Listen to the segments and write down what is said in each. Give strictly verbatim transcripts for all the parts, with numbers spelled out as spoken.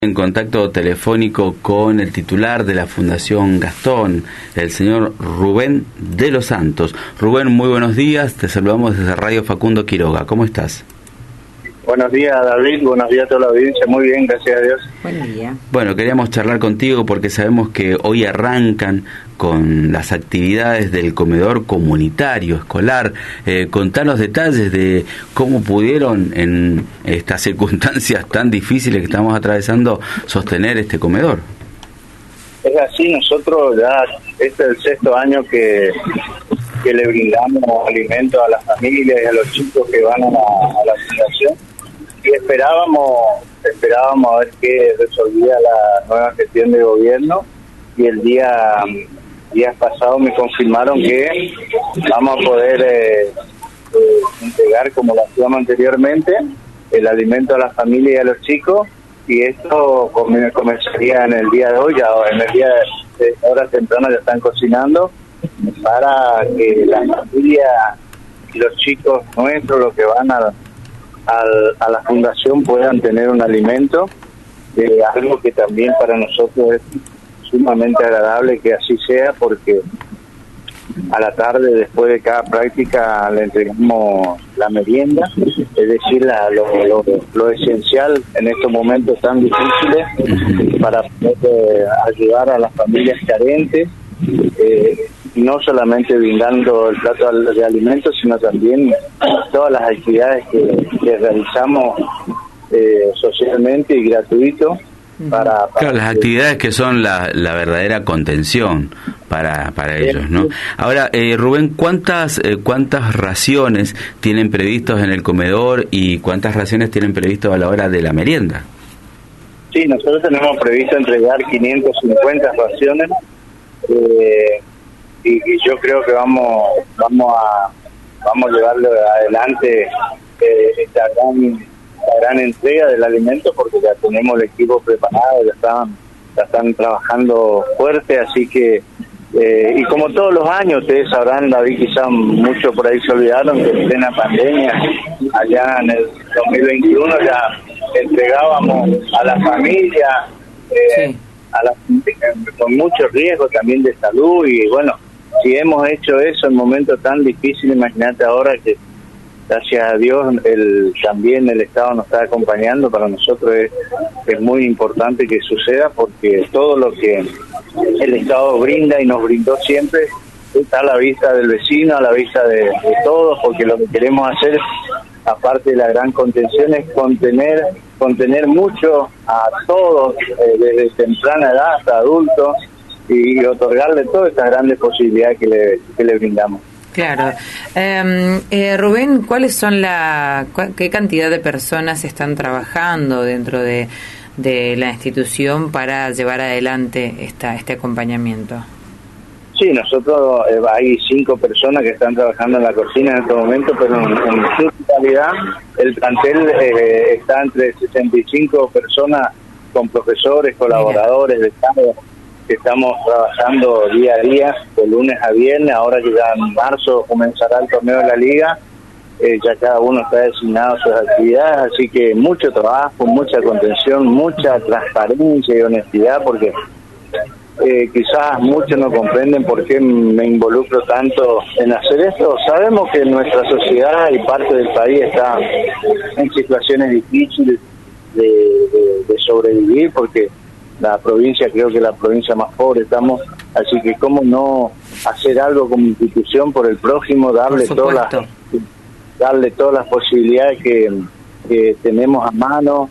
En contacto telefónico con el titular de la Fundación Gastón, el señor Rubén de los Santos. Rubén, muy buenos días, te saludamos desde Radio Facundo Quiroga, ¿cómo estás? Buenos días, David, buenos días a toda la audiencia, muy bien, gracias a Dios. Buen día. Bueno, queríamos charlar contigo porque sabemos que hoy arrancan con las actividades del comedor comunitario escolar. Eh, contanos detalles de cómo pudieron en estas circunstancias tan difíciles que estamos atravesando sostener este comedor. Es así, nosotros ya, este es el sexto año que, que le brindamos alimentos a las familias y a los chicos que van a la, a la fundación, y esperábamos, esperábamos a ver qué resolvía la nueva gestión de gobierno, y el día... días pasados me confirmaron que vamos a poder eh, eh, entregar, como lo hacíamos anteriormente, el alimento a la familia y a los chicos, y esto comenzaría en el día de hoy, ya en el día de horas tempranas ya están cocinando para que la familia y los chicos nuestros, los que van a, a, a la fundación, puedan tener un alimento, eh, algo que también para nosotros es sumamente agradable que así sea, porque a la tarde, después de cada práctica, le entregamos la merienda, es decir, la, lo, lo, lo esencial en estos momentos tan difíciles para poder eh, ayudar a las familias carentes, eh, no solamente brindando el plato de alimentos, sino también todas las actividades que, que realizamos eh, socialmente y gratuito. Para, para claro, las actividades que son la, la verdadera contención para para ellos, ¿no? Ahora, eh, Rubén, ¿cuántas eh, cuántas raciones tienen previstos en el comedor y cuántas raciones tienen previstos a la hora de la merienda? Sí, nosotros tenemos previsto entregar quinientas cincuenta raciones, eh, y, y yo creo que vamos vamos a vamos a llevarlo adelante eh, esta gran la gran entrega del alimento, porque ya tenemos el equipo preparado, ya están, ya están trabajando fuerte, así que, eh, y como todos los años, ustedes sabrán, David, quizás muchos por ahí se olvidaron que en plena pandemia, allá en el dos mil veintiuno ya entregábamos a la familia, eh, sí. a la, con mucho riesgo también de salud, y bueno, si hemos hecho eso en momentos tan difíciles, imagínate ahora que gracias a Dios el, también el Estado nos está acompañando. Para nosotros es, es muy importante que suceda, porque todo lo que el Estado brinda y nos brindó siempre está a la vista del vecino, a la vista de, de todos, porque lo que queremos hacer, aparte de la gran contención, es contener contener mucho a todos, eh, desde temprana edad hasta adultos, y otorgarle todas estas grandes posibilidades que le, que le brindamos. Claro. Eh, eh, Rubén, ¿cuáles son la, qué cantidad de personas están trabajando dentro de, de la institución para llevar adelante esta, este acompañamiento? Sí, nosotros eh, hay cinco personas que están trabajando en la cocina en este momento, pero en, en su totalidad el plantel eh, está entre sesenta y cinco personas, con profesores, colaboradores de Estado, que estamos trabajando día a día, de lunes a viernes. Ahora que ya en marzo comenzará el torneo de la liga, eh, ya cada uno está designado a sus actividades, así que mucho trabajo, mucha contención, mucha transparencia y honestidad, porque eh, quizás muchos no comprenden por qué me involucro tanto en hacer esto. Sabemos que nuestra sociedad y parte del país está en situaciones difíciles de, de, de sobrevivir, porque la provincia, creo que la provincia más pobre estamos, así que cómo no hacer algo como institución por el prójimo, darle todas las darle todas las posibilidades que, que tenemos a mano,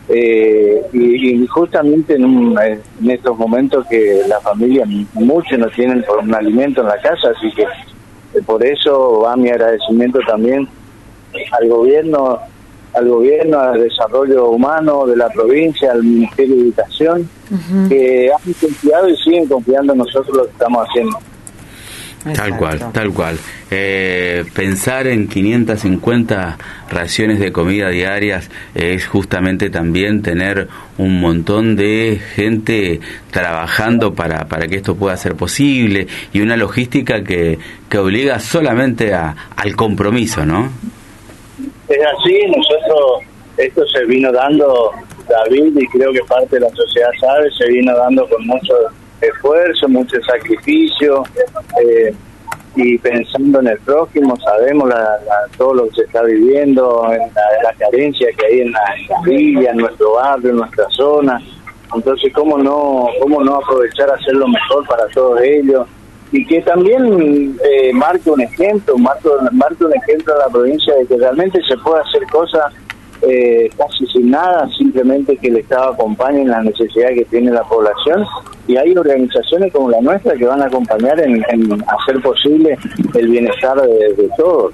eh, y, y justamente en, un, en estos momentos que la familia, muchos no tienen por un alimento en la casa, así que eh, por eso va mi agradecimiento también al gobierno, al gobierno, al desarrollo humano de la provincia, al Ministerio de Educación, uh-huh. que han confiado y siguen confiando en nosotros lo que estamos haciendo. Tal Exacto. cual, tal cual. Eh, pensar en quinientas cincuenta raciones de comida diarias es justamente también tener un montón de gente trabajando para, para que esto pueda ser posible, y una logística que, que obliga solamente a, al compromiso, ¿no? Es así, nosotros, esto se vino dando David, y creo que parte de la sociedad sabe, se vino dando con mucho esfuerzo, mucho sacrificio, eh, y pensando en el prójimo. Sabemos la, la, todo lo que se está viviendo, en la, la carencia que hay en la, en la villa, en nuestro barrio, en nuestra zona. Entonces, ¿cómo no cómo no aprovechar a hacer lo mejor para todos ellos? Y que también eh, marque un ejemplo, marque, marque un ejemplo a la provincia de que realmente se puede hacer cosas eh, casi sin nada, simplemente que el Estado acompañe en las necesidades que tiene la población. Y hay organizaciones como la nuestra que van a acompañar en, en hacer posible el bienestar de, de todos.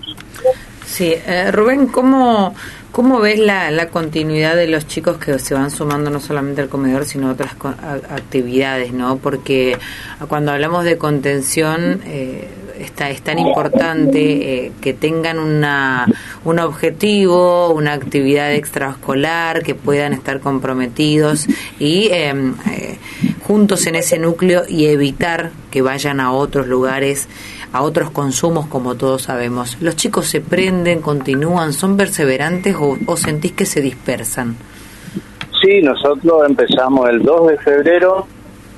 Sí, eh, Rubén, ¿cómo, cómo ves la, la continuidad de los chicos que se van sumando no solamente al comedor, sino a otras co- a, actividades, ¿no? Porque cuando hablamos de contención, eh, está, es tan importante eh, que tengan una un objetivo, una actividad extraescolar, que puedan estar comprometidos y eh, eh, juntos en ese núcleo, y evitar que vayan a otros lugares, a otros consumos, como todos sabemos. ¿Los chicos se prenden, continúan, son perseverantes o, o sentís que se dispersan? Sí, nosotros empezamos el dos de febrero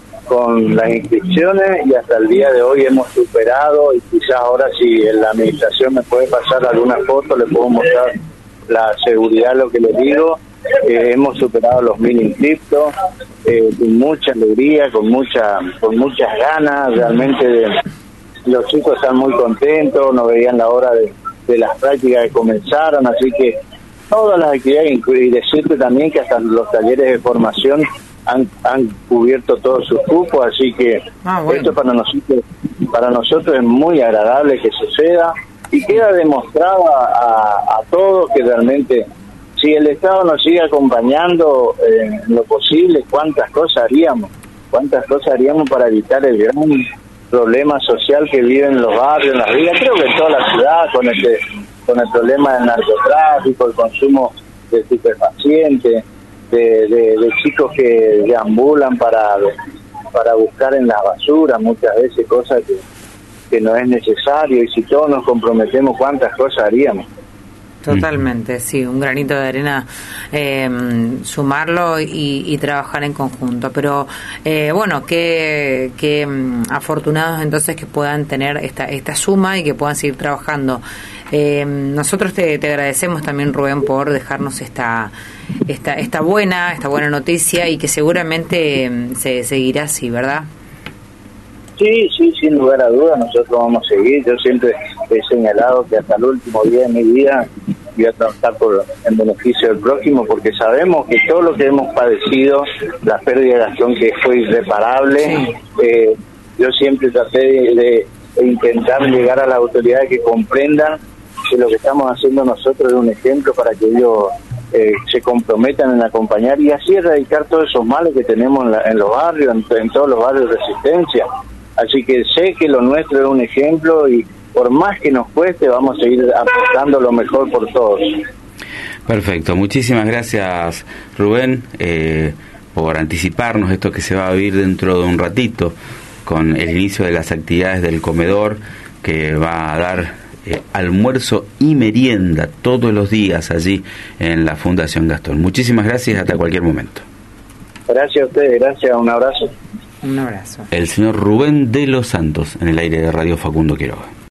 con las inscripciones y hasta el día de hoy hemos superado, y quizás ahora si la administración me puede pasar alguna foto, le puedo mostrar la seguridad, lo que les digo. Eh, hemos superado los mil inscriptos, eh, con mucha alegría, con mucha con muchas ganas, realmente de, los chicos están muy contentos, no veían la hora de, de las prácticas que comenzaron, así que todas las actividades, y decirte también que hasta los talleres de formación han, han cubierto todos sus cupos, así que ah, bueno. Esto para nosotros, para nosotros es muy agradable que suceda, y queda demostrado a, a todos que realmente si el Estado nos sigue acompañando eh, en lo posible, cuántas cosas haríamos, cuántas cosas haríamos para evitar el gran problema social que viven los barrios, en las villas, creo que en toda la ciudad, con este con el problema del narcotráfico, el consumo de estupefacientes, de, de, de chicos que deambulan para para buscar en la basura muchas veces cosas que, que no es necesario, y si todos nos comprometemos, cuántas cosas haríamos. Totalmente, sí, un granito de arena, eh, sumarlo y, y trabajar en conjunto. Pero eh, bueno, que, que um, afortunados entonces que puedan tener esta esta suma y que puedan seguir trabajando. Eh, nosotros te, te agradecemos también, Rubén, por dejarnos esta esta esta buena esta buena noticia, y que seguramente um, se seguirá así, ¿verdad? Sí, sí, sin lugar a dudas, nosotros vamos a seguir. Yo siempre he señalado que hasta el último día de mi vida voy a trabajar por en beneficio del prójimo, porque sabemos que todo lo que hemos padecido, la pérdida de Gastón, que fue irreparable, sí. eh, yo siempre traté de, de, de intentar llegar a las autoridades que comprendan que lo que estamos haciendo nosotros es un ejemplo para que ellos eh, se comprometan en acompañar y así erradicar todos esos males que tenemos en, la, en los barrios, en, en todos los barrios de Resistencia. Así que sé que lo nuestro es un ejemplo, y por más que nos cueste, vamos a seguir aportando lo mejor por todos. Perfecto, muchísimas gracias, Rubén, eh, por anticiparnos esto que se va a vivir dentro de un ratito, con el inicio de las actividades del comedor, que va a dar eh, almuerzo y merienda todos los días allí en la Fundación Gastón. Muchísimas gracias, hasta cualquier momento. Gracias a ustedes, gracias, un abrazo. Un abrazo. El señor Rubén de los Santos, en el aire de Radio Facundo Quiroga.